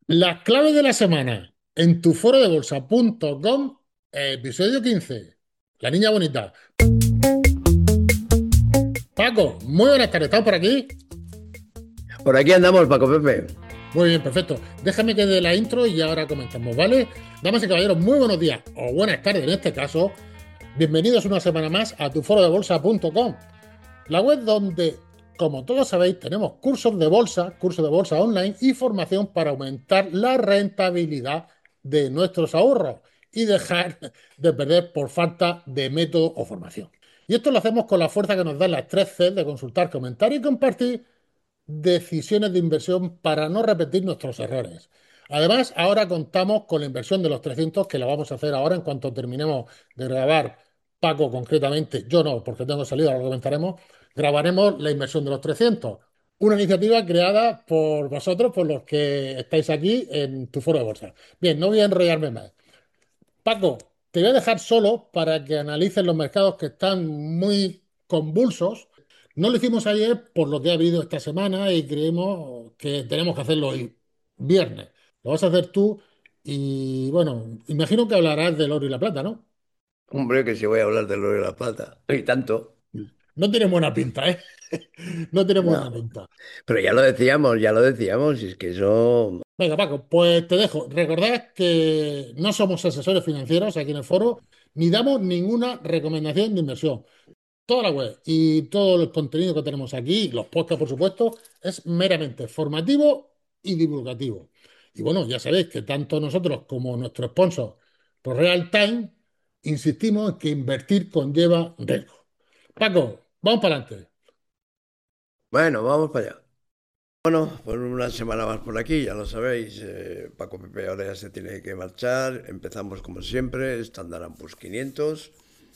Las claves de la semana en tuforodebolsa.com, episodio 15. La niña bonita. Paco, muy buenas tardes. ¿Estás por aquí? Por aquí andamos, Paco Pepe. Muy bien, perfecto. Déjame que dé la intro y ahora comenzamos, ¿vale? Damas y caballeros, muy buenos días o buenas tardes en este caso. Bienvenidos una semana más a tuforodebolsa.com, la web donde, como todos sabéis, tenemos cursos de bolsa online y formación para aumentar la rentabilidad de nuestros ahorros y dejar de perder por falta de método o formación. Y esto lo hacemos con la fuerza que nos dan las 3 C de consultar, comentar y compartir decisiones de inversión para no repetir nuestros errores. Además, ahora contamos con la inversión de los 300 que la vamos a hacer ahora en cuanto terminemos de grabar. Paco, concretamente, yo no, porque tengo salida, ahora lo comentaremos. Grabaremos la inversión de los 300. Una iniciativa creada por vosotros, por los que estáis aquí en tu foro de bolsa. Bien, no voy a enrollarme más. Paco, te voy a dejar solo para que analices los mercados que están muy convulsos. No lo hicimos ayer por lo que ha habido esta semana y creemos que tenemos que hacerlo hoy, viernes. Lo vas a hacer tú y bueno, imagino que hablarás del oro y la plata, ¿no? Hombre, que si voy a hablar del oro y la plata. Y tanto. No tiene buena pinta, ¿eh? No tiene buena No. pinta. Pero ya lo decíamos, y es que eso. Venga, Paco, pues te dejo. Recordad que no somos asesores financieros aquí en el foro, ni damos ninguna recomendación de inversión. Toda la web y todo el contenido que tenemos aquí, los podcasts, por supuesto, es meramente formativo y divulgativo. Y bueno, ya sabéis que tanto nosotros como nuestro sponsor, por Real Time, insistimos en que invertir conlleva riesgo. Paco, vamos para adelante. Bueno, vamos para allá. Bueno, por una semana más por aquí, ya lo sabéis. Paco Pepe ahora ya se tiene que marchar. Empezamos como siempre, Standard Poor's 500.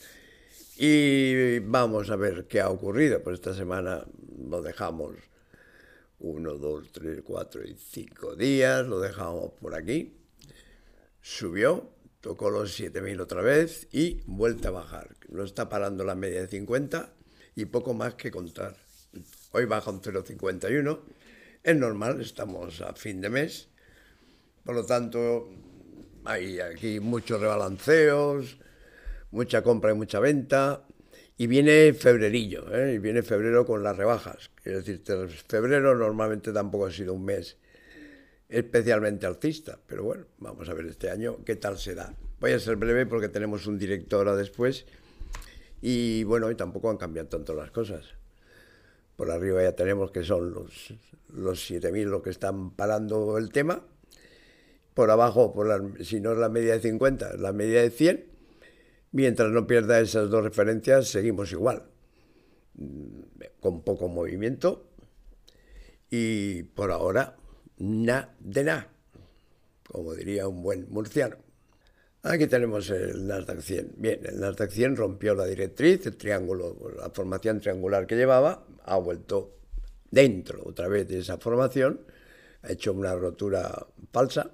Y vamos a ver qué ha ocurrido. Pues esta semana lo dejamos 1, 2, 3, 4 y 5 días. Lo dejamos por aquí. Subió, tocó los 7.000 otra vez y vuelta a bajar. No está parando la media de 50 y poco más que contar. Hoy baja un 0,51. Es normal, estamos a fin de mes. Por lo tanto, hay aquí muchos rebalanceos, mucha compra y mucha venta. Y viene febrerillo, ¿eh? Y viene febrero con las rebajas. Quiero decir, febrero normalmente tampoco ha sido un mes especialmente alcista, pero bueno, vamos a ver este año qué tal se da. Voy a ser breve porque tenemos un directo ahora después y bueno, y tampoco han cambiado tanto las cosas. Por arriba ya tenemos que son los 7.000 los que están parando el tema. Por abajo, si no es la media de 50, es la media de 100. Mientras no pierda esas dos referencias, seguimos igual, con poco movimiento y por ahora, nada de nada, como diría un buen murciano. Aquí tenemos el Nasdaq 100. Bien, el Nasdaq 100 rompió la directriz, el triángulo, la formación triangular que llevaba, ha vuelto dentro otra vez de esa formación, ha hecho una rotura falsa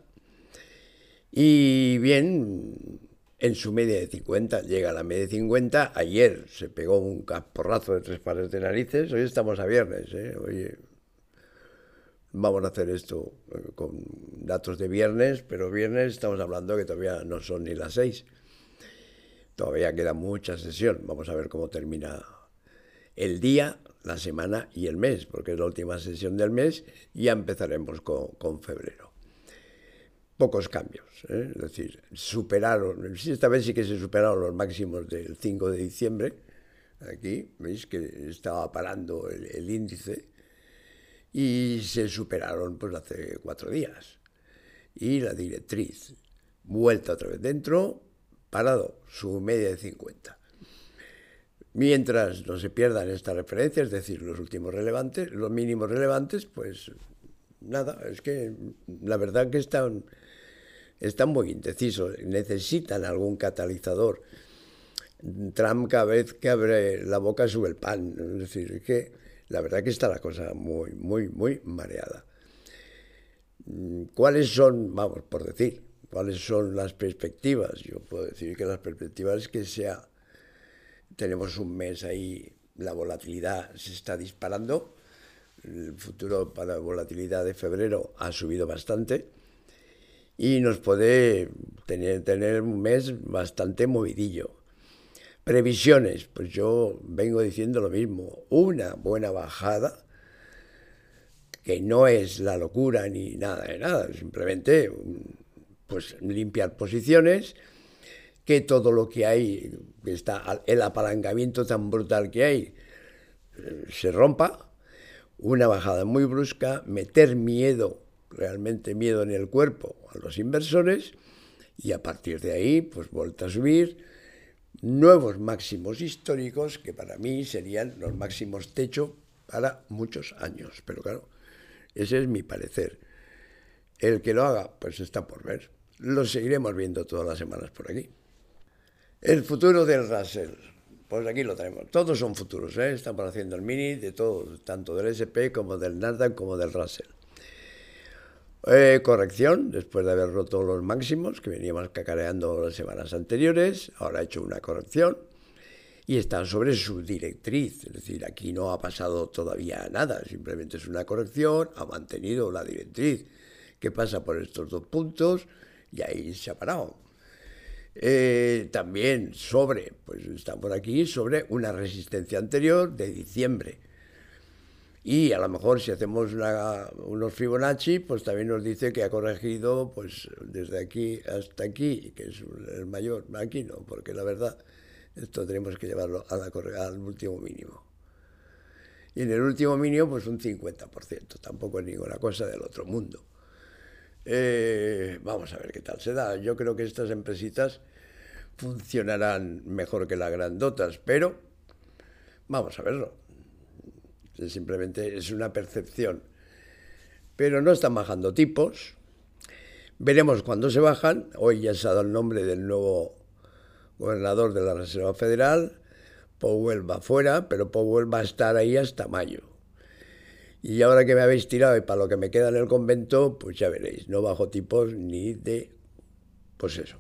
y bien, en su media de 50, llega a la media de 50, ayer se pegó un caporrazo de 3 pares de narices, hoy estamos a viernes, ¿eh? Oye, vamos a hacer esto con datos de viernes, pero viernes estamos hablando que todavía no son ni las 6. Todavía queda mucha sesión. Vamos a ver cómo termina el día, la semana y el mes, porque es la última sesión del mes y ya empezaremos con febrero. Pocos cambios, ¿eh? Es decir, esta vez sí que se superaron los máximos del 5 de diciembre. Aquí, veis que estaba parando el índice y se superaron pues hace 4 días. Y la directriz, vuelta otra vez dentro, parado, su media de 50. Mientras no se pierdan estas referencias, es decir, los últimos relevantes, los mínimos relevantes, pues nada, es que la verdad que están muy indecisos, necesitan algún catalizador. Trump cada vez que abre la boca sube el pan, es decir, es que la verdad que está la cosa muy, muy, muy mareada. ¿Cuáles son, vamos, por decir, cuáles son las perspectivas? Yo puedo decir que las perspectivas es que tenemos un mes ahí, la volatilidad se está disparando, el futuro para la volatilidad de febrero ha subido bastante y nos puede tener un mes bastante movidillo. Previsiones, pues yo vengo diciendo lo mismo, una buena bajada, que no es la locura ni nada de nada, simplemente pues limpiar posiciones, que todo lo que hay, que está el apalancamiento tan brutal que hay, se rompa, una bajada muy brusca, meter miedo, realmente miedo en el cuerpo a los inversores, y a partir de ahí, pues vuelta a subir, nuevos máximos históricos que para mí serían los máximos techo para muchos años. Pero claro, ese es mi parecer. El que lo haga, pues está por ver. Lo seguiremos viendo todas las semanas por aquí. El futuro del Russell. Pues aquí lo tenemos. Todos son futuros, ¿eh? Estamos haciendo el mini de todo, tanto del SP como del Nasdaq como del Russell. Corrección, después de haber roto los máximos que veníamos cacareando las semanas anteriores, ahora ha hecho una corrección y está sobre su directriz, es decir, aquí no ha pasado todavía nada, simplemente es una corrección, ha mantenido la directriz que pasa por estos 2 puntos y ahí se ha parado. También pues estamos aquí sobre una resistencia anterior de diciembre. Y a lo mejor si hacemos unos Fibonacci, pues también nos dice que ha corregido pues desde aquí hasta aquí, que es el mayor. Aquí no, porque la verdad, esto tenemos que llevarlo al último mínimo. Y en el último mínimo, pues un 50%, tampoco es ninguna cosa del otro mundo. Vamos a ver qué tal se da. Yo creo que estas empresitas funcionarán mejor que las grandotas, pero vamos a verlo. Simplemente es una percepción. Pero no están bajando tipos. Veremos cuándo se bajan. Hoy ya se ha dado el nombre del nuevo gobernador de la Reserva Federal. Powell va fuera, pero Powell va a estar ahí hasta mayo. Y ahora que me habéis tirado y para lo que me queda en el convento, pues ya veréis, no bajo tipos ni de... pues eso.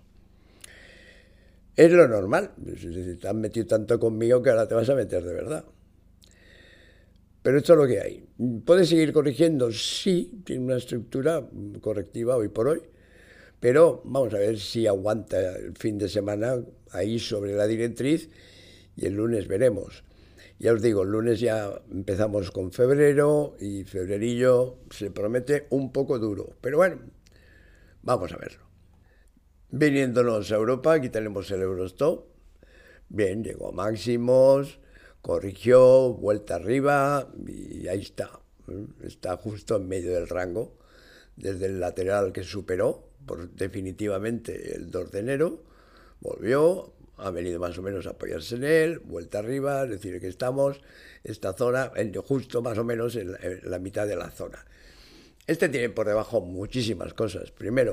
Es lo normal. Te has metido tanto conmigo que ahora te vas a meter de verdad. Pero esto es lo que hay. ¿Puede seguir corrigiendo? Sí, tiene una estructura correctiva hoy por hoy, pero vamos a ver si aguanta el fin de semana ahí sobre la directriz y el lunes veremos. Ya os digo, el lunes ya empezamos con febrero y febrerillo se promete un poco duro, pero bueno, vamos a verlo. Viniéndonos a Europa, aquí tenemos el Eurostoxx. Bien, llegó a máximos, corrigió, vuelta arriba y ahí está. Está justo en medio del rango, desde el lateral que superó definitivamente el 2 de enero, volvió, ha venido más o menos a apoyarse en él, vuelta arriba, es decir, que estamos esta zona justo más o menos en la mitad de la zona. Este tiene por debajo muchísimas cosas. Primero,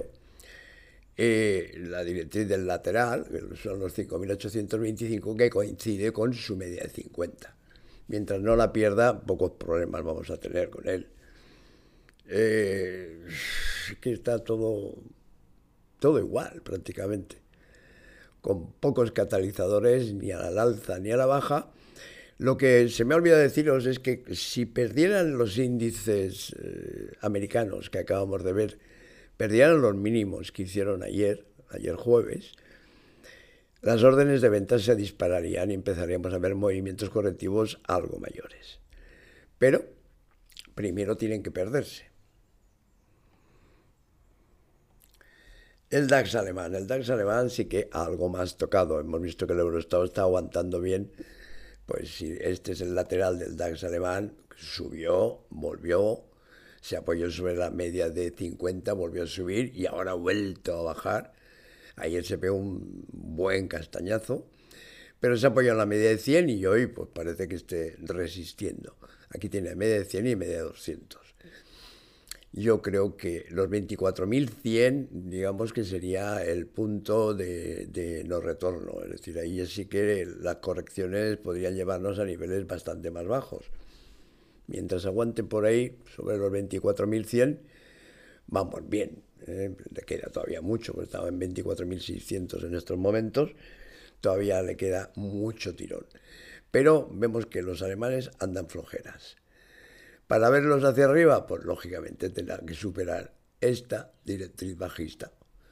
la directriz del lateral, que son los 5.825, que coincide con su media de 50. Mientras no la pierda, pocos problemas vamos a tener con él. Que está todo igual prácticamente, con pocos catalizadores ni al alza ni a la baja. Lo que se me ha olvidado deciros es que si perdieran los índices americanos que acabamos de ver, perdieran los mínimos que hicieron ayer jueves, las órdenes de venta se dispararían y empezaríamos a ver movimientos correctivos algo mayores. Pero primero tienen que perderse. El DAX alemán sí que algo más tocado. Hemos visto que el Eurostoxx está aguantando bien. Pues si este es el lateral del DAX alemán, subió, volvió, se apoyó sobre la media de 50, volvió a subir y ahora ha vuelto a bajar. Ayer se pegó un buen castañazo, pero se apoyó en la media de 100 y hoy pues parece que esté resistiendo. Aquí tiene media de 100 y media de 200. Yo creo que los 24.100, digamos que sería el punto de no retorno. Es decir, ahí sí que las correcciones podrían llevarnos a niveles bastante más bajos. Mientras aguante por ahí, sobre los 24.100, vamos bien. Le queda todavía mucho, porque estaba en 24.600 en estos momentos. Todavía le queda mucho tirón. Pero vemos que los alemanes andan flojeras. Para verlos hacia arriba, pues lógicamente tendrán que superar esta directriz bajista.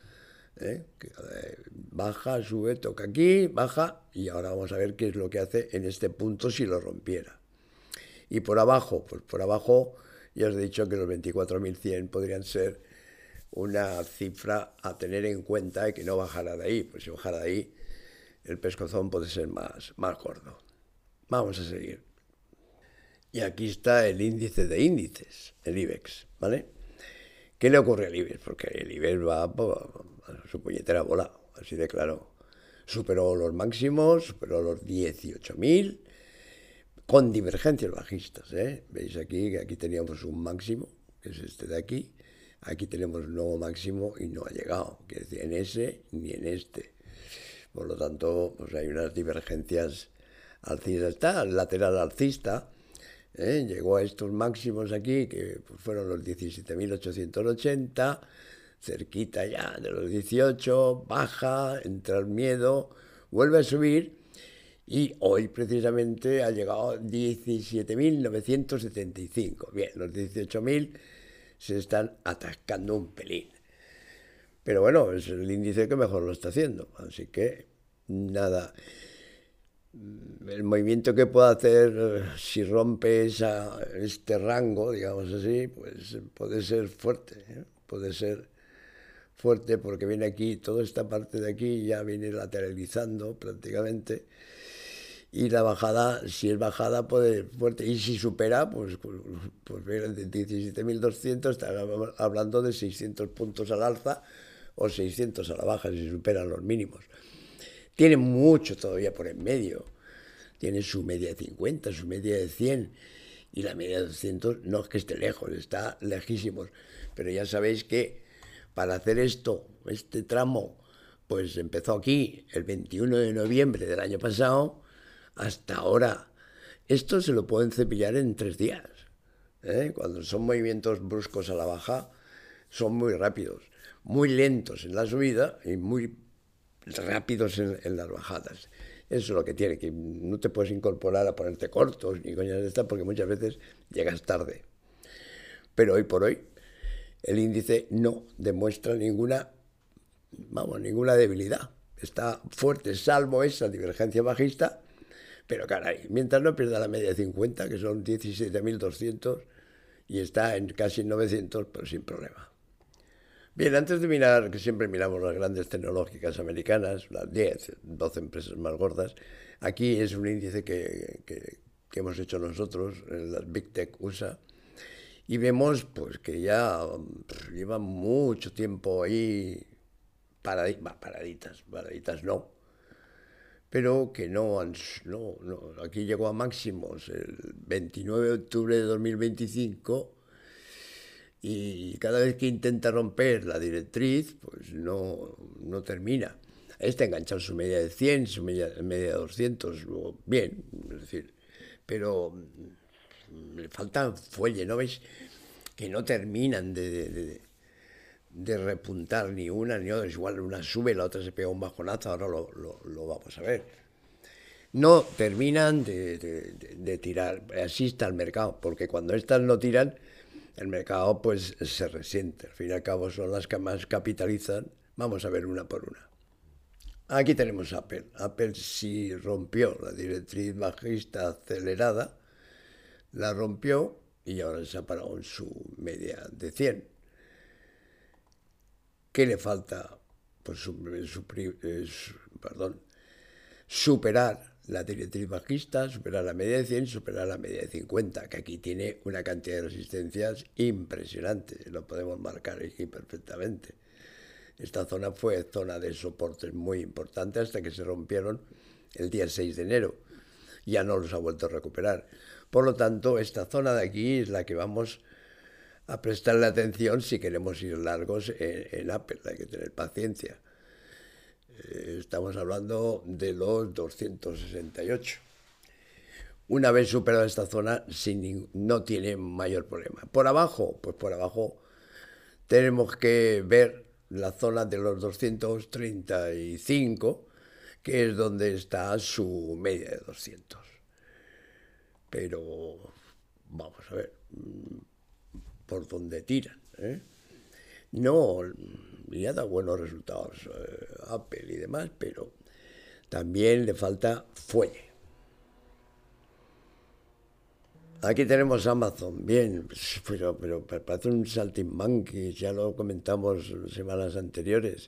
Baja, sube, toca aquí, baja, y ahora vamos a ver qué es lo que hace en este punto si lo rompiera. Y por abajo, pues por abajo ya os he dicho que los 24.100 podrían ser una cifra a tener en cuenta y que no bajara de ahí. Pues si bajara de ahí, el pescozón puede ser más gordo. Vamos a seguir. Y aquí está el índice de índices, el IBEX, ¿vale? ¿Qué le ocurre al IBEX? Porque el IBEX va a su puñetera bola, así de claro. Superó los máximos, superó los 18.000, con divergencias bajistas, ¿eh? Veis aquí que aquí teníamos un máximo, que es este de aquí. Aquí tenemos un nuevo máximo y no ha llegado, quiere decir, en ese ni en este. Por lo tanto, pues hay unas divergencias alcistas. Está el lateral alcista, llegó a estos máximos aquí, que pues, fueron los 17.880, cerquita ya de los 18, baja, entra el miedo, vuelve a subir y hoy precisamente ha llegado a 17.975. Bien, los 18.000 se están atascando un pelín. Pero bueno, es el índice que mejor lo está haciendo. Así que nada. El movimiento que pueda hacer si rompe este rango, digamos así, pues puede ser fuerte. Puede ser fuerte porque viene aquí, toda esta parte de aquí ya viene lateralizando prácticamente. Y la bajada, si es bajada, puede ser fuerte. Y si supera, pues de 17.200, estará hablando de 600 puntos al alza o 600 a la baja, si superan los mínimos. Tiene mucho todavía por en medio. Tiene su media de 50, su media de 100 y la media de 200 no es que esté lejos, está lejísimos. Pero ya sabéis que para hacer esto, este tramo, pues empezó aquí el 21 de noviembre del año pasado hasta ahora. Esto se lo pueden cepillar en 3 días. Cuando son movimientos bruscos a la baja, son muy rápidos, muy lentos en la subida y muy rápidos en las bajadas. Eso es lo que tiene, que no te puedes incorporar a ponerte cortos ni coñas de estas porque muchas veces llegas tarde. Pero hoy por hoy el índice no demuestra ninguna debilidad. Está fuerte, salvo esa divergencia bajista, pero caray, mientras no pierda la media de 50, que son 17.200, y está en casi 900, pues sin problema. Bien, antes de mirar, que siempre miramos las grandes tecnológicas americanas, las 10, 12 empresas más gordas, aquí es un índice que hemos hecho nosotros, en las Big Tech USA, y vemos pues que ya llevan mucho tiempo ahí paraditas no, pero que no, aquí llegó a máximos el 29 de octubre de 2025 y cada vez que intenta romper la directriz, pues no termina. Está enganchado su media de 100, su media de 200, bien, es decir, pero le falta fuelle, ¿no veis? Que no terminan de repuntar ni una ni otra. Es igual una sube, la otra se pega un bajonazo, ahora lo vamos a ver. No terminan de tirar, así está el mercado, porque cuando estas no tiran, el mercado pues se resiente. Al fin y al cabo son las que más capitalizan. Vamos a ver una por una. Aquí tenemos Apple. Apple sí rompió la directriz bajista acelerada, la rompió y ahora se ha parado en su media de 100. ¿Qué le falta? Pues superar la directriz bajista, superar la media de 100, superar la media de 50, que aquí tiene una cantidad de resistencias impresionante, lo podemos marcar aquí perfectamente. Esta zona fue zona de soportes muy importante hasta que se rompieron el día 6 de enero. Ya no los ha vuelto a recuperar. Por lo tanto, esta zona de aquí es la que vamos a prestarle atención si queremos ir largos en Apple. Hay que tener paciencia. Estamos hablando de los 268. Una vez superada esta zona, no tiene mayor problema. Por abajo, pues por abajo tenemos que ver la zona de los 235, que es donde está su media de 200. Pero vamos a ver por dónde tiran. No, ya da buenos resultados Apple y demás, pero también le falta fuelle. Aquí tenemos Amazon, bien, pero parece un saltimbanqui, ya lo comentamos semanas anteriores.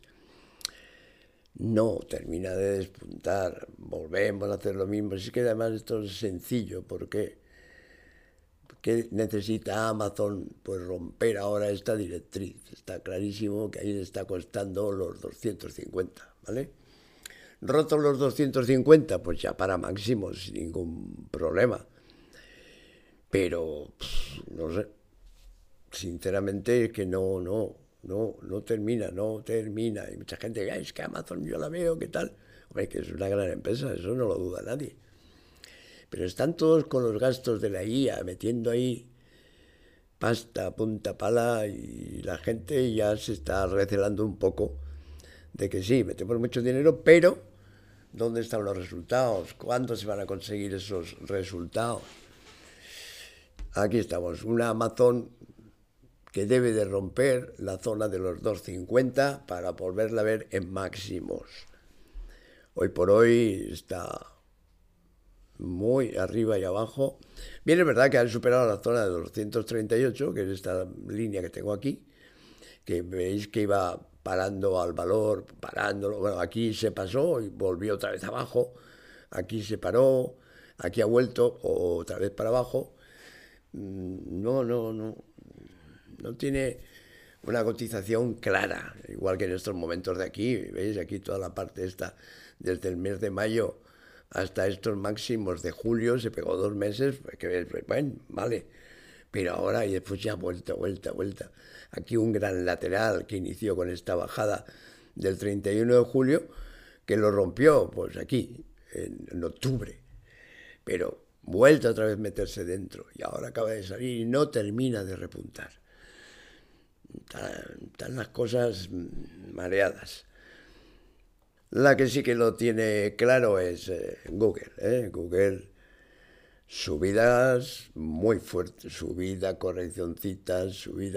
No termina de despuntar, volvemos a hacer lo mismo. Es que además esto es sencillo, porque ¿qué necesita Amazon? Pues romper ahora esta directriz. Está clarísimo que ahí le está costando los 250, ¿vale? Rotos los 250, pues ya para máximos sin ningún problema. Pero, no sé, sinceramente es que no termina, no termina. Hay mucha gente que, es que Amazon yo la veo, ¿qué tal? Hombre, que es una gran empresa, eso no lo duda nadie. Pero están todos con los gastos de la IA, metiendo ahí pasta, punta, pala, y la gente ya se está recelando un poco de que sí, metemos mucho dinero, pero ¿dónde están los resultados? ¿Cuándo se van a conseguir esos resultados? Aquí estamos, una Amazon que debe de romper la zona de los 250 para volverla a ver en máximos. Hoy por hoy está muy arriba y abajo. Bien, es verdad que han superado la zona de 238, que es esta línea que tengo aquí, que veis que iba parando al valor, parándolo. Bueno, aquí se pasó y volvió otra vez abajo. Aquí se paró, aquí ha vuelto otra vez para abajo. No tiene una cotización clara, igual que en estos momentos de aquí. ¿Veis? Aquí toda la parte esta, desde el mes de mayo hasta estos máximos de julio, se pegó 2 meses, que bueno, vale. Pero ahora y después ya vuelta. Aquí un gran lateral que inició con esta bajada del 31 de julio, que lo rompió, pues aquí, en octubre. Pero vuelta otra vez a meterse dentro y ahora acaba de salir y no termina de repuntar. Están las cosas mareadas. La que sí que lo tiene claro es Google. Google, subidas muy fuertes, subida, correccioncitas,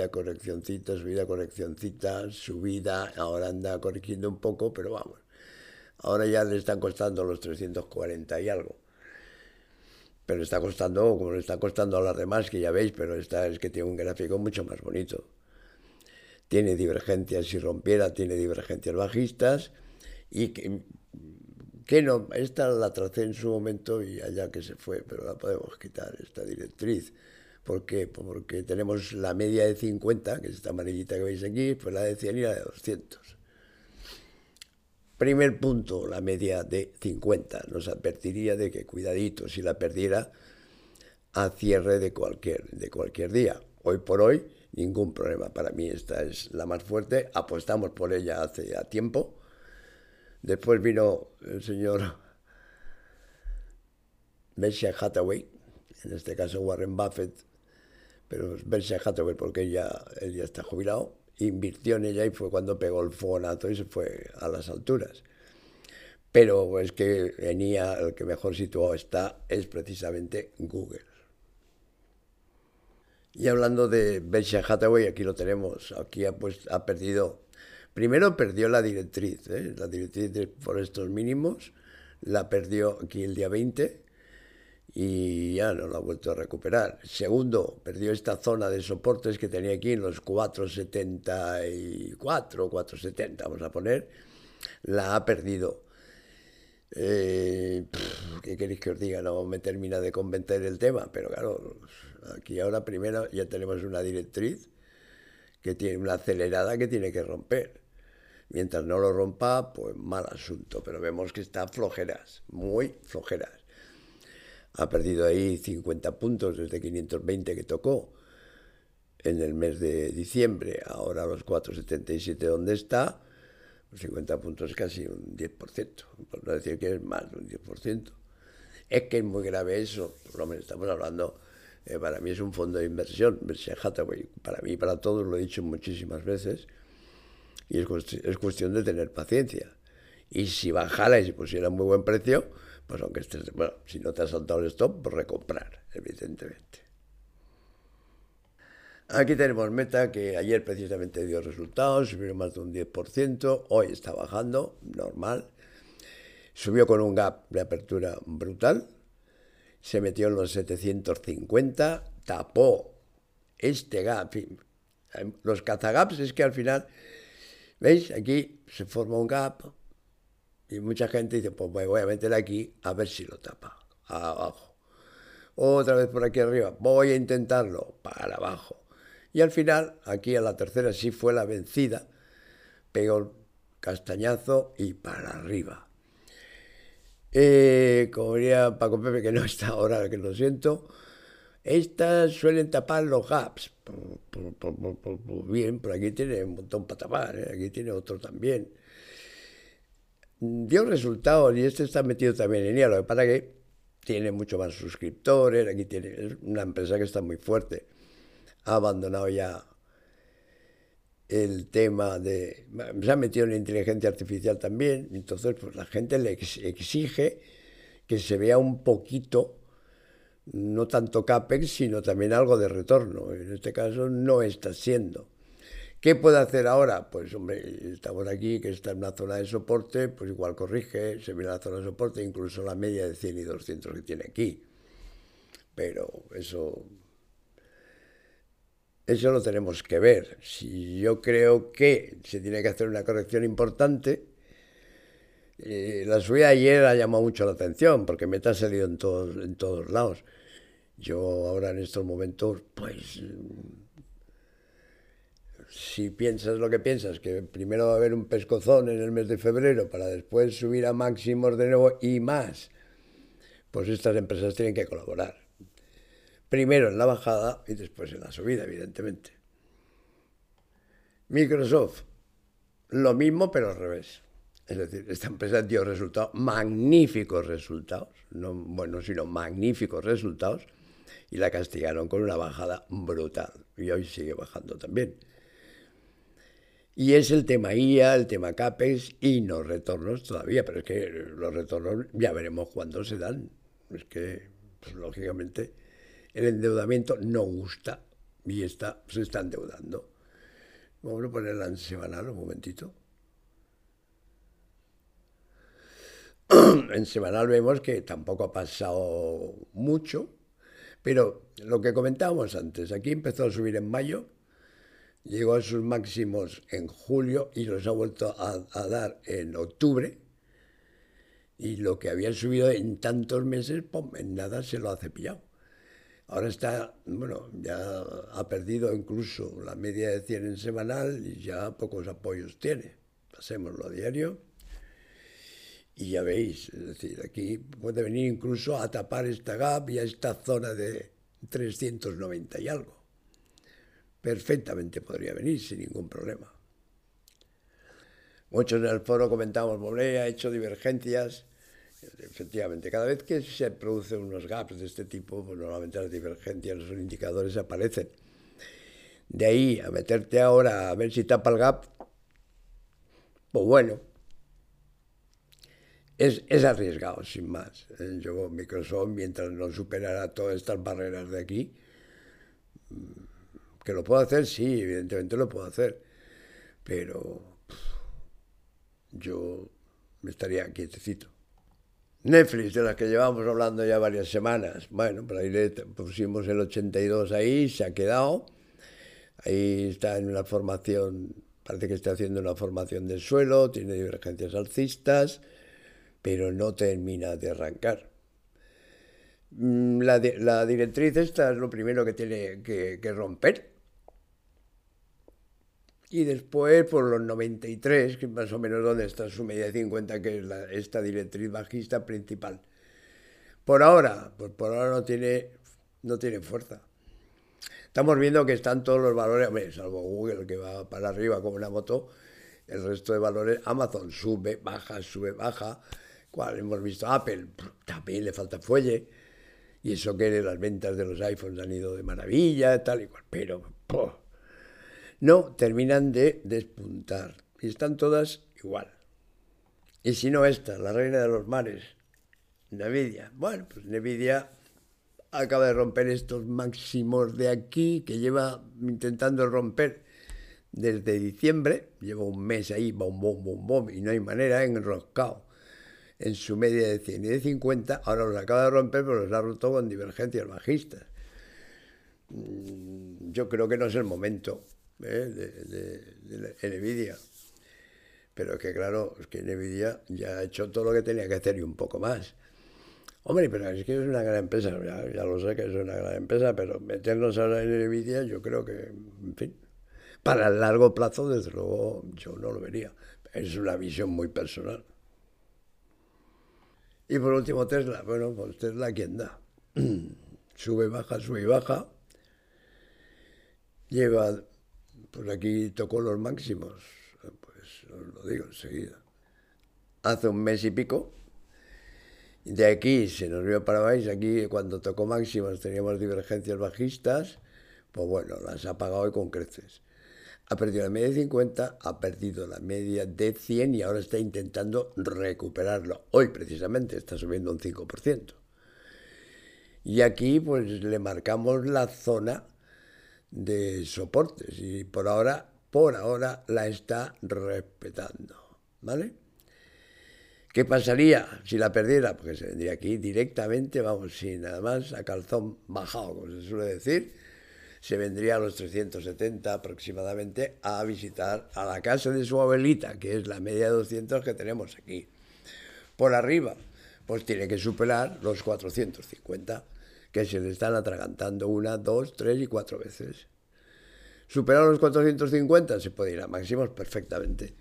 subida, ahora anda corrigiendo un poco, pero vamos, ahora ya le están costando los 340 y algo. Pero está costando, como le está costando a las demás, que ya veis, pero esta es que tiene un gráfico mucho más bonito. Tiene divergencias, si rompiera, tiene divergencias bajistas, y que no, esta la tracé en su momento y allá que se fue, pero la podemos quitar, esta directriz. ¿Por qué? Porque tenemos la media de 50, que es esta amarillita que veis aquí, pues la de 100 y la de 200. Primer punto, la media de 50. Nos advertiría de que cuidadito si la perdiera a cierre de cualquier día. Hoy por hoy, ningún problema. Para mí esta es la más fuerte. Apostamos por ella hace ya tiempo. Después vino el señor Berkshire Hathaway, en este caso Warren Buffett, pero Berkshire Hathaway porque él ya está jubilado, invirtió en ella y fue cuando pegó el fogonazo y se fue a las alturas. Pero es que venía, el que mejor situado está es precisamente Google. Y hablando de Berkshire Hathaway, aquí lo tenemos, aquí ha perdido, primero perdió la directriz por estos mínimos, la perdió aquí el día 20 y ya no la ha vuelto a recuperar. Segundo, perdió esta zona de soportes que tenía aquí en los 4,74, 4,70 vamos a poner, la ha perdido. ¿Qué queréis que os diga? No me termina de convencer el tema, pero claro, aquí ahora primero ya tenemos una directriz que tiene una acelerada que tiene que romper. Mientras no lo rompa, pues mal asunto, pero vemos que está flojeras, muy flojeras. Ha perdido ahí 50 puntos desde 520 que tocó en el mes de diciembre, ahora los 4,77 donde está, 50 puntos es casi un 10%, por no decir que es más de un 10%. Es que es muy grave eso, por lo menos estamos hablando, para mí es un fondo de inversión, Berkshire Hathaway, para mí y para todos, lo he dicho muchísimas veces, y es cuestión de tener paciencia. Y si bajara y si pusiera un muy buen precio, pues aunque estés, bueno, si no te has saltado el stop, pues recomprar, evidentemente. Aquí tenemos Meta, que ayer precisamente dio resultados, subió más de un 10%, hoy está bajando, normal. Subió con un gap de apertura brutal, se metió en los 750, tapó este gap. Los cazagaps es que al final, ¿veis? Aquí se forma un gap y mucha gente dice, pues me voy a meter aquí a ver si lo tapa, abajo. Otra vez por aquí arriba, voy a intentarlo, para abajo. Y al final, aquí a la tercera sí fue la vencida, pegó el castañazo y para arriba. Como diría Paco Pepe, que no está ahora, que lo siento, estas suelen tapar los gaps. Bien, por aquí tiene un montón para tapar, ¿eh? Aquí tiene otro también. Dio resultados y este está metido también en ella, lo que pasa que tiene mucho más suscriptores, aquí tiene, es una empresa que está muy fuerte. Ha abandonado ya el tema de... Se ha metido en la inteligencia artificial también, entonces pues la gente le exige que se vea un poquito, no tanto CAPEX, sino también algo de retorno. En este caso no está siendo. ¿Qué puede hacer ahora? Pues hombre, estamos aquí, que está en una zona de soporte, pues igual corrige, se viene a la zona de soporte, incluso la media de 100 y 200 que tiene aquí. Pero eso lo tenemos que ver. Si yo creo que se tiene que hacer una corrección importante, la subida de ayer ha llamado mucho la atención, porque Meta ha salido en todos lados. Yo ahora en estos momentos, pues, si piensas lo que piensas, que primero va a haber un pescozón en el mes de febrero para después subir a máximos de nuevo y más, pues estas empresas tienen que colaborar. Primero en la bajada y después en la subida, evidentemente. Microsoft, lo mismo pero al revés. Es decir, esta empresa dio resultados, magníficos resultados, no buenos, sino magníficos resultados, y la castigaron con una bajada brutal. Y hoy sigue bajando también. Y es el tema IA, el tema CAPEX y no retornos todavía, pero es que los retornos ya veremos cuándo se dan. Es que, pues, lógicamente, el endeudamiento no gusta y se está endeudando. Vamos a ponerla en semanal un momentito. En semanal vemos que tampoco ha pasado mucho, pero lo que comentábamos antes, aquí empezó a subir en mayo, llegó a sus máximos en julio y los ha vuelto a dar en octubre, y lo que había subido en tantos meses, ¡pum!, en nada se lo ha cepillado. Ahora está, bueno, ya ha perdido incluso la media de 100 en semanal y ya pocos apoyos tiene. Pasémoslo a diario. Y ya veis, es decir, aquí puede venir incluso a tapar esta gap y a esta zona de 390 y algo. Perfectamente podría venir sin ningún problema. Muchos en el foro comentamos, Mobley ha hecho divergencias. Efectivamente, cada vez que se producen unos gaps de este tipo, pues normalmente las divergencias, los indicadores aparecen. De ahí a meterte ahora a ver si tapa el gap, pues bueno, es arriesgado, sin más. Yo, Microsoft, mientras no superara todas estas barreras de aquí, que lo puedo hacer, sí, evidentemente lo puedo hacer, pero yo me estaría quietecito. Netflix, de las que llevamos hablando ya varias semanas. Bueno, por ahí le pusimos el 82 ahí, se ha quedado. Ahí está en una formación, parece que está haciendo una formación del suelo, tiene divergencias alcistas, pero no termina de arrancar. La directriz esta es lo primero que tiene que romper. Y después, por los 93, que es más o menos donde está su media de 50, que es esta directriz bajista principal. Por ahora, pues por ahora no tiene fuerza. Estamos viendo que están todos los valores, hombre, salvo Google, que va para arriba como una moto, el resto de valores, Amazon sube, baja. ¿Cuál hemos visto? Apple, también le falta fuelle. Y eso que las ventas de los iPhones han ido de maravilla, tal y cual. Pero, no terminan de despuntar. Y están todas igual. Y si no esta, la reina de los mares, Nvidia. Bueno, pues Nvidia acaba de romper estos máximos de aquí, que lleva intentando romper desde diciembre, lleva un mes ahí, bom, bom, bom, bom, y no hay manera, enroscado en su media de 100 y de 50, ahora los acaba de romper, pero los ha roto con divergencias bajistas. Yo creo que no es el momento de Nvidia. Pero es que claro, es que Nvidia ya ha hecho todo lo que tenía que hacer y un poco más. Hombre, pero es que es una gran empresa, ya lo sé que es una gran empresa, pero meternos ahora en Nvidia yo creo que, en fin, para el largo plazo, desde luego, yo no lo vería. Es una visión muy personal. Y por último, Tesla. Bueno, pues Tesla, ¿quién da? Sube y baja. Lleva, pues aquí tocó los máximos. Pues os lo digo enseguida. Hace un mes y pico. De aquí se nos vio para abajo. Aquí cuando tocó máximos teníamos divergencias bajistas. Pues bueno, las ha pagado y con creces. Ha perdido la media de 50, ha perdido la media de 100 y ahora está intentando recuperarlo. Hoy precisamente está subiendo un 5%. Y aquí pues le marcamos la zona de soportes y por ahora la está respetando. ¿Vale? ¿Qué pasaría si la perdiera? Porque se vendría aquí directamente, vamos, sin nada más, a calzón bajado, como se suele decir. Se vendría a los 370 aproximadamente a visitar a la casa de su abuelita, que es la media de 200 que tenemos aquí. Por arriba, pues tiene que superar los 450, que se le están atragantando 1, 2, 3 y 4 veces. Superar los 450 se puede ir a máximos perfectamente.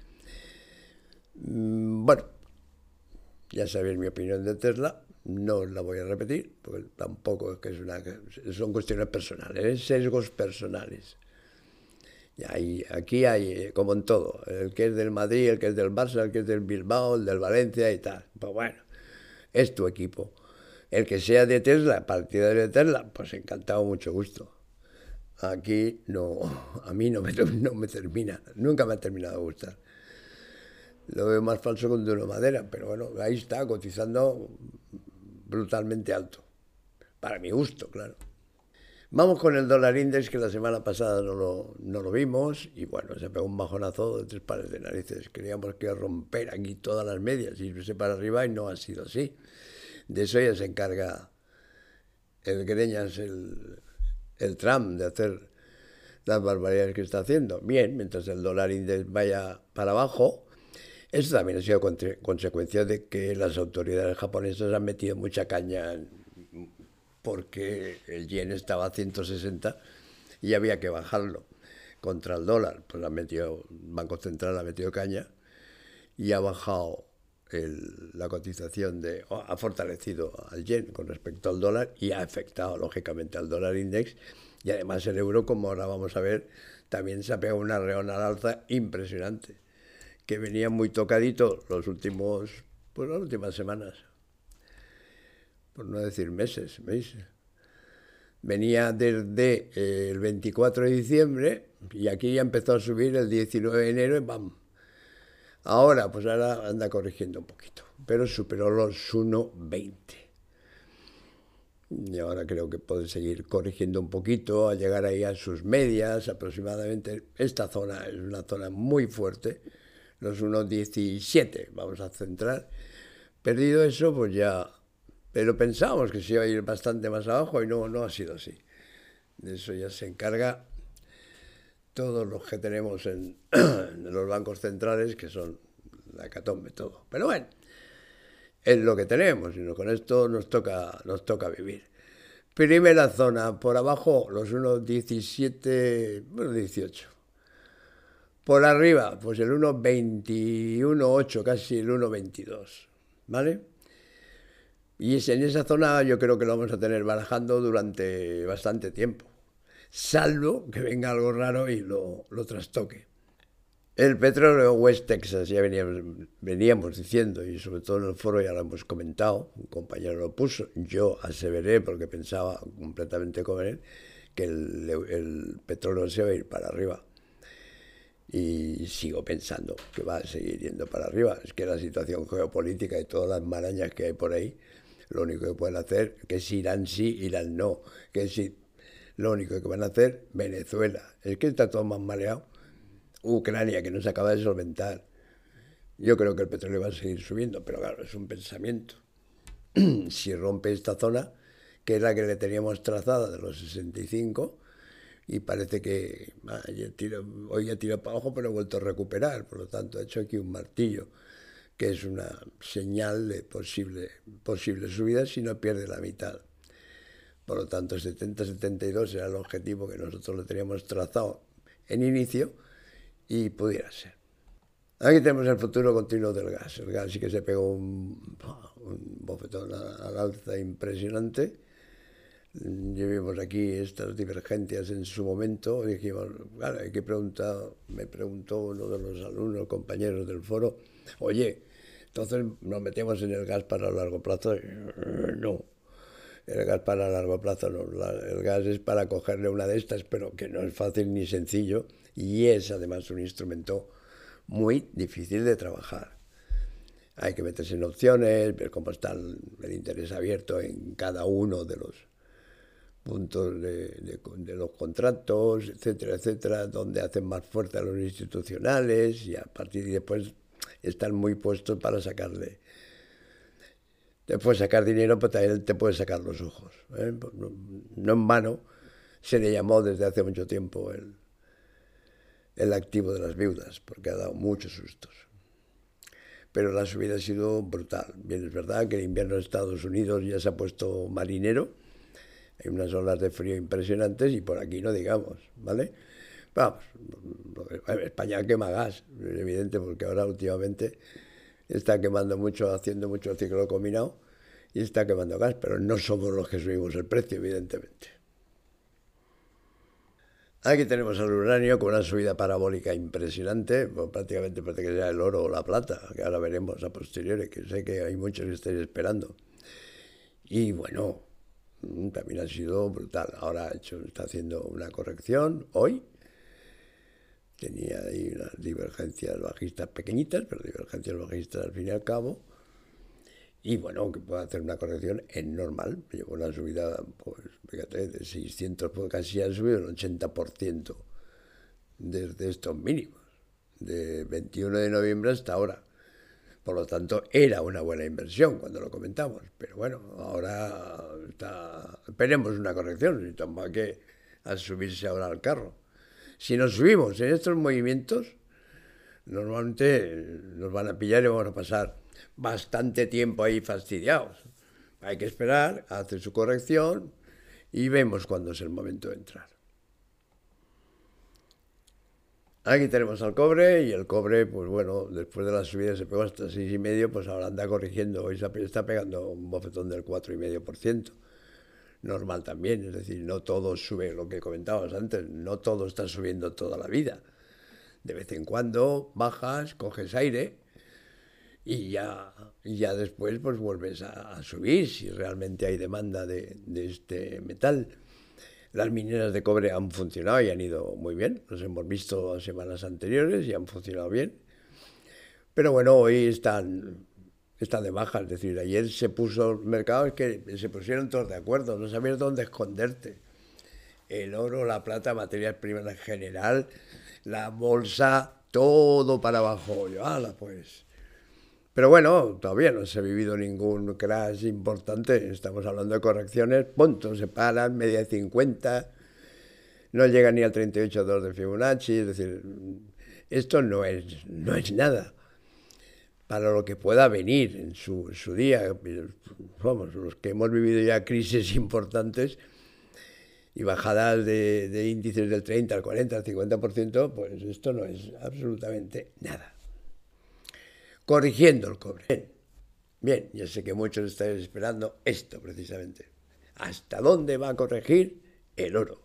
Bueno, ya sabéis mi opinión de Tesla. No la voy a repetir, porque tampoco es que son cuestiones personales, sesgos personales. Y aquí hay, como en todo, el que es del Madrid, el que es del Barça, el que es del Bilbao, el del Valencia y tal. Pues bueno, es tu equipo. El que sea de Tesla, partidario de Tesla, pues encantado, mucho gusto. Aquí no, a mí no me termina, nunca me ha terminado de gustar. Lo veo más falso que un duro de madera, pero bueno, ahí está, cotizando brutalmente alto. Para mi gusto, claro. Vamos con el dólar index, que la semana pasada no lo vimos, y bueno, se pegó un bajonazo de 3 pares de narices. Creíamos que iba a romper aquí todas las medias y irse para arriba, y no ha sido así. De eso ya se encarga el Greñas, el Trump, de hacer las barbaridades que está haciendo. Bien, mientras el dólar index vaya para abajo. Eso también ha sido consecuencia de que las autoridades japonesas han metido mucha caña porque el yen estaba a 160 y había que bajarlo contra el dólar. Pues el Banco Central ha metido caña y ha bajado la cotización, ha fortalecido al yen con respecto al dólar y ha afectado lógicamente al dólar index. Y además el euro, como ahora vamos a ver, también se ha pegado una reona al alza impresionante, que venía muy tocadito las últimas semanas, por no decir meses, ¿veis? Venía desde el 24 de diciembre y aquí ya empezó a subir el 19 de enero y ¡bam! Ahora anda corrigiendo un poquito, pero superó los 1,20. Y ahora creo que puede seguir corrigiendo un poquito, a llegar ahí a sus medias aproximadamente. Esta zona es una zona muy fuerte, los 1,17 vamos a centrar. Perdido eso, pues ya... Pero pensábamos que se iba a ir bastante más abajo y no ha sido así. De eso ya se encarga todos los que tenemos en los bancos centrales, que son la hecatombe todo. Pero bueno, es lo que tenemos y con esto nos toca vivir. Primera zona, por abajo los 1,17, bueno, 18. Por arriba, pues el 1,21,8, casi el 1,22, ¿vale? Y en esa zona yo creo que lo vamos a tener barajando durante bastante tiempo, salvo que venga algo raro y lo trastoque. El petróleo West Texas, ya veníamos diciendo, y sobre todo en el foro ya lo hemos comentado, un compañero lo puso, yo aseveré, porque pensaba completamente como él, que el petróleo se va a ir para arriba. Y sigo pensando que va a seguir yendo para arriba. Es que la situación geopolítica y todas las marañas que hay por ahí Lo único que pueden hacer, que es Irán sí, Irán no, que es lo único que van a hacer Venezuela. Es que está todo más mareado. Ucrania, que no se acaba de solventar. Yo creo que el petróleo va a seguir subiendo, pero claro, es un pensamiento. Si rompe esta zona, que es la que le teníamos trazada de los 65, y parece que hoy ha tirado para abajo, pero ha vuelto a recuperar. Por lo tanto, ha hecho aquí un martillo, que es una señal de posible subida si no pierde la mitad. Por lo tanto, 70-72 era el objetivo que nosotros le teníamos trazado en inicio y pudiera ser. Aquí tenemos el futuro continuo del gas. El gas sí que se pegó un bofetón al alza impresionante. Vimos aquí estas divergencias en su momento. Dijimos, claro, hay que preguntar. Me preguntó uno de los alumnos, compañeros del foro, oye, entonces nos metemos en el gas para largo plazo. No, el gas para largo plazo no. El gas es para cogerle una de estas, pero que no es fácil ni sencillo, y es además un instrumento muy difícil de trabajar. Hay que meterse en opciones, ver cómo está el interés abierto en cada uno de los puntos de los contratos, etcétera, etcétera, donde hacen más fuerza los institucionales, y a partir de después están muy puestos para sacarle. Te puedes sacar dinero, pero también te puedes sacar los ojos. No en vano se le llamó desde hace mucho tiempo el activo de las viudas, porque ha dado muchos sustos. Pero la subida ha sido brutal. Bien, es verdad que el invierno de Estados Unidos ya se ha puesto marinero, hay unas olas de frío impresionantes, y por aquí no digamos, ¿vale? Vamos, España quema gas, es evidente, porque ahora últimamente está quemando mucho, haciendo mucho ciclo combinado, y está quemando gas, pero no somos los que subimos el precio, evidentemente. Aquí tenemos al uranio con una subida parabólica impresionante, pues prácticamente parece que sea el oro o la plata, que ahora veremos a posteriori, que sé que hay muchos que estáis esperando. Y bueno, también ha sido brutal. Ahora está haciendo una corrección hoy. Tenía ahí unas divergencias bajistas pequeñitas, pero divergencias bajistas al fin y al cabo. Y bueno, que pueda hacer una corrección es normal. Llevo una subida, pues fíjate, de 600, pues casi ha subido el 80% desde estos mínimos, de 21 de noviembre hasta ahora. Por lo tanto, era una buena inversión cuando lo comentamos. Pero bueno, ahora esperemos una corrección, si toma que a subirse ahora al carro. Si nos subimos en estos movimientos, normalmente nos van a pillar y vamos a pasar bastante tiempo ahí fastidiados. Hay que esperar, hacer su corrección y vemos cuándo es el momento de entrar. Aquí tenemos al cobre, y el cobre, pues bueno, después de la subida se pegó hasta 6,5, pues ahora anda corrigiendo. Hoy está pegando un bofetón del 4,5%. Normal también, es decir, no todo sube, lo que comentábamos antes, no todo está subiendo toda la vida. De vez en cuando bajas, coges aire y ya después pues vuelves a subir si realmente hay demanda de este metal. Las mineras de cobre han funcionado y han ido muy bien. Los hemos visto semanas anteriores y han funcionado bien. Pero bueno, hoy están de baja. Es decir, ayer se puso el mercado, es que se pusieron todos de acuerdo, no sabías dónde esconderte. El oro, la plata, materias primas en general, la bolsa, todo para abajo. Yo, ¡hala, pues! Pero bueno, todavía no se ha vivido ningún crash importante. Estamos hablando de correcciones, puntos, se paran, media de 50, no llega ni al 38,2 de Fibonacci. Es decir, esto no es nada para lo que pueda venir en su día. Vamos, los que hemos vivido ya crisis importantes y bajadas de índices del 30, al 40, al 50%, pues esto no es absolutamente nada. Corrigiendo el cobre. Bien, ya sé que muchos estáis esperando esto precisamente. ¿Hasta dónde va a corregir el oro?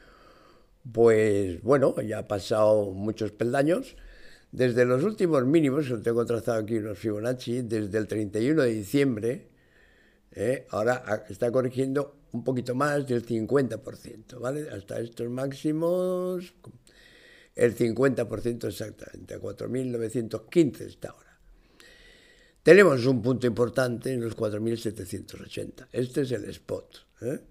Pues bueno, ya ha pasado muchos peldaños. Desde los últimos mínimos, lo tengo trazado aquí unos Fibonacci, desde el 31 de diciembre, ahora está corrigiendo un poquito más del 50%, ¿vale? Hasta estos máximos, el 50% exactamente, a 4.915 está ahora. Tenemos un punto importante en los 4.780. Este es el spot.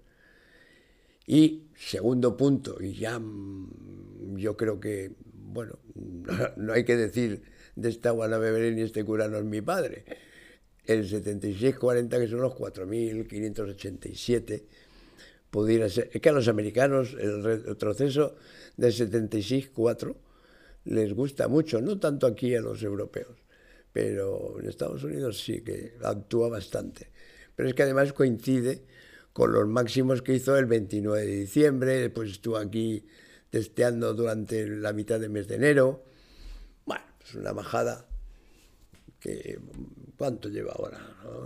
Y segundo punto, y ya yo creo que, bueno, no hay que decir de esta agua no beberé ni este cura no es mi padre. El 76.40, que son los 4.587, pudiera ser. Es que a los americanos el retroceso del 76.4 les gusta mucho, no tanto aquí a los europeos, pero en Estados Unidos sí que actúa bastante. Pero es que además coincide con los máximos que hizo el 29 de diciembre, después estuvo aquí testeando durante la mitad del mes de enero. Bueno, es una bajada que... ¿Cuánto lleva ahora?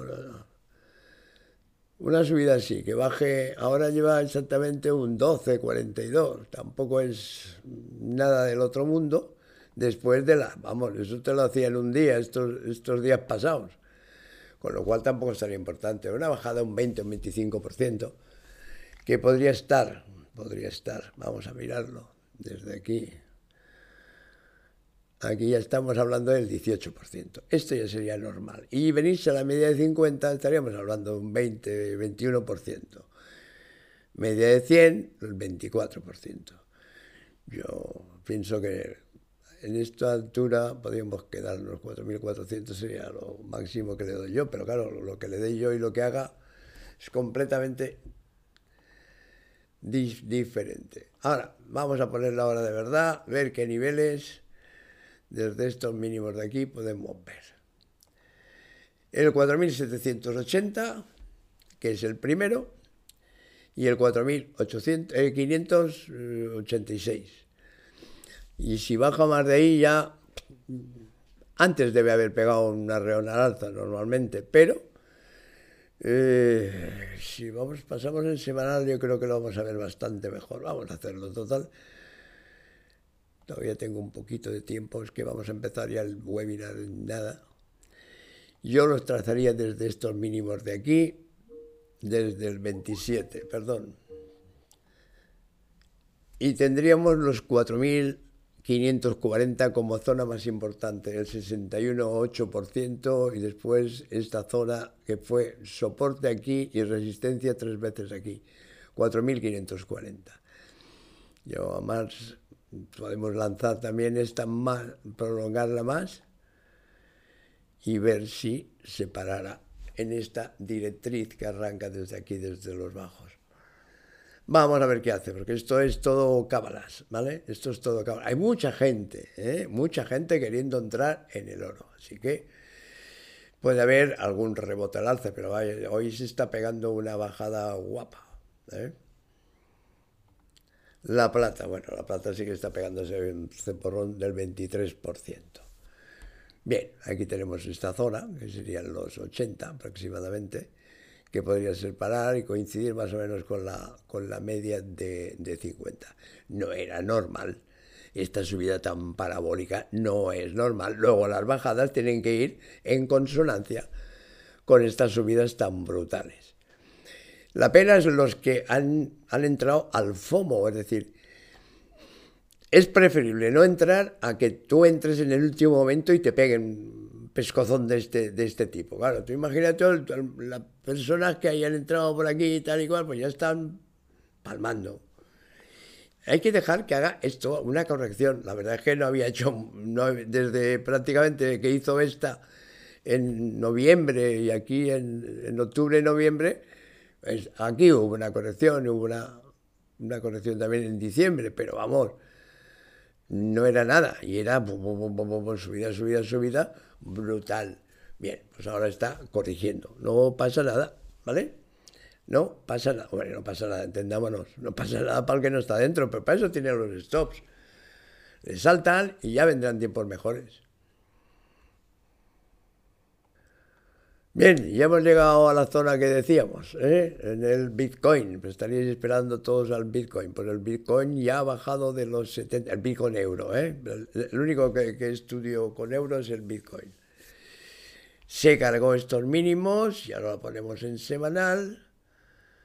Una subida así, que baje, ahora lleva exactamente un 12,42, tampoco es nada del otro mundo, después de vamos, eso te lo hacía en un día, estos días pasados, con lo cual tampoco estaría importante, una bajada un 20 o un 25%, que podría estar, vamos a mirarlo desde aquí. Aquí ya estamos hablando del 18%. Esto ya sería normal. Y venirse a la media de 50 estaríamos hablando de un 20, 21%. Media de 100, el 24%. Yo pienso que en esta altura podríamos quedarnos 4.400, sería lo máximo que le doy yo. Pero claro, lo que le dé yo y lo que haga es completamente diferente. Ahora, vamos a poner la hora de verdad, ver qué niveles... Desde estos mínimos de aquí podemos ver el 4.780, que es el primero, y el 4.586. Y si baja más de ahí ya, antes debe haber pegado una reona al alza normalmente, pero si pasamos en semanal yo creo que lo vamos a ver bastante mejor. Vamos a hacerlo total. Todavía tengo un poquito de tiempo, es que vamos a empezar ya el webinar en nada. Yo los trazaría desde estos mínimos de aquí, desde el 27, perdón. Y tendríamos los 4.540 como zona más importante, el 61,8%, y después esta zona que fue soporte aquí y resistencia 3 veces aquí, 4.540. Yo además... podemos lanzar también esta más, prolongarla más y ver si se parara en esta directriz que arranca desde aquí, desde los bajos. Vamos a ver qué hace, porque esto es todo cábalas, ¿vale? Esto es todo cábalas. Hay mucha gente queriendo entrar en el oro, así que puede haber algún rebote al alza, pero vaya, hoy se está pegando una bajada guapa, ¿eh? La plata, bueno, la plata sí que está pegándose un ceporrón del 23%. Bien, aquí tenemos esta zona, que serían los 80 aproximadamente, que podría ser parar y coincidir más o menos con la media de 50. No era normal. Esta subida tan parabólica no es normal. Luego las bajadas tienen que ir en consonancia con estas subidas tan brutales. La pena es los que han entrado al FOMO, es decir, es preferible no entrar a que tú entres en el último momento y te peguen un pescozón de este tipo. Claro, tú imagínate las personas que hayan entrado por aquí y tal y cual, pues ya están palmando. Hay que dejar que haga esto una corrección. La verdad es que no había hecho, desde prácticamente que hizo esta en noviembre y aquí en octubre y noviembre, pues aquí hubo una corrección, hubo una corrección también en diciembre, pero vamos, no era nada, y era subida, brutal. Bien, pues ahora está corrigiendo, no pasa nada, ¿vale? No pasa nada, bueno, no pasa nada, entendámonos, no pasa nada para el que no está dentro, pero para eso tiene los stops. Le saltan y ya vendrán tiempos mejores. Bien, ya hemos llegado a la zona que decíamos, en el Bitcoin. Pues estaríais esperando todos al Bitcoin. Pues el Bitcoin ya ha bajado de los 70, el Bitcoin euro. El único que estudio con euro es el Bitcoin. Se cargó estos mínimos, ya lo ponemos en semanal.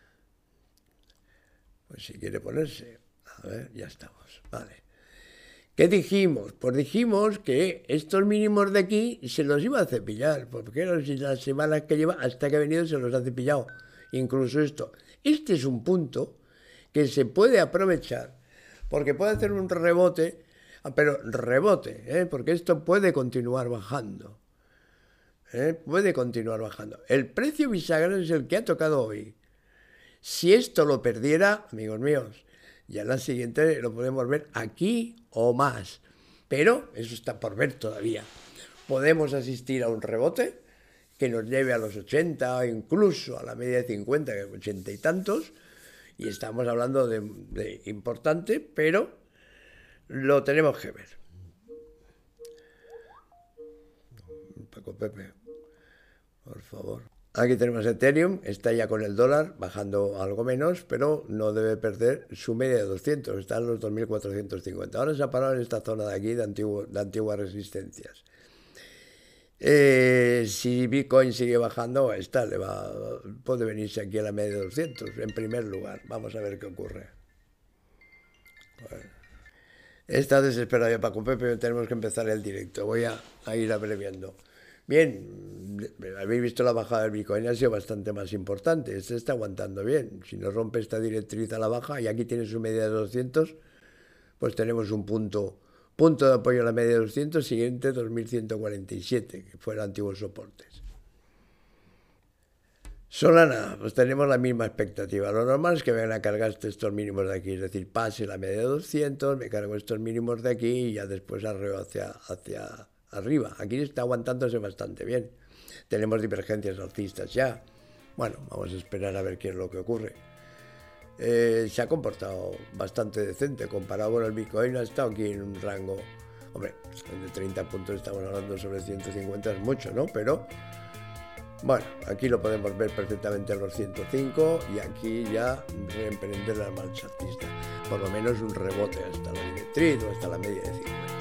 Pues si quiere ponerse, a ver, ya estamos, vale. ¿Qué dijimos? Pues dijimos que estos mínimos de aquí se los iba a cepillar, porque las semanas que lleva, hasta que ha venido, se los ha cepillado. Incluso esto. Este es un punto que se puede aprovechar, porque puede hacer un rebote, pero rebote, porque esto puede continuar bajando. Puede continuar bajando. El precio bisagra es el que ha tocado hoy. Si esto lo perdiera, amigos míos, ya en la siguiente lo podemos ver aquí o más. Pero eso está por ver todavía. Podemos asistir a un rebote que nos lleve a los 80 o incluso a la media de 50, 80 y tantos. Y estamos hablando de importante, pero lo tenemos que ver. Paco Pepe, por favor. Aquí tenemos Ethereum, está ya con el dólar, bajando algo menos, pero no debe perder su media de 200, está en los 2.450. Ahora se ha parado en esta zona de aquí de antiguas resistencias. Si Bitcoin sigue bajando, puede venirse aquí a la media de 200, en primer lugar. Vamos a ver qué ocurre. Bueno. Está desesperado ya Paco Pepe, tenemos que empezar el directo. Voy a ir abreviando. Bien, habéis visto la bajada del Bitcoin, ha sido bastante más importante. Este está aguantando bien. Si no rompe esta directriz a la baja, y aquí tiene su media de 200, pues tenemos un punto de apoyo a la media de 200, siguiente 2147, que fueron antiguos soportes. Solana, pues tenemos la misma expectativa. Lo normal es que vengan a cargar estos mínimos de aquí, es decir, pase la media de 200, me cargo estos mínimos de aquí y ya después arreo hacia arriba. Aquí está aguantándose bastante bien. Tenemos divergencias alcistas ya. Bueno, vamos a esperar a ver qué es lo que ocurre. Se ha comportado bastante decente. Comparado con el Bitcoin, ha estado aquí en un rango... Hombre, de 30 puntos estamos hablando sobre 150, es mucho, ¿no? Pero, bueno, aquí lo podemos ver perfectamente en los 105 y aquí ya reemprender la marcha alcista. Por lo menos un rebote hasta la directriz o hasta la media de 50.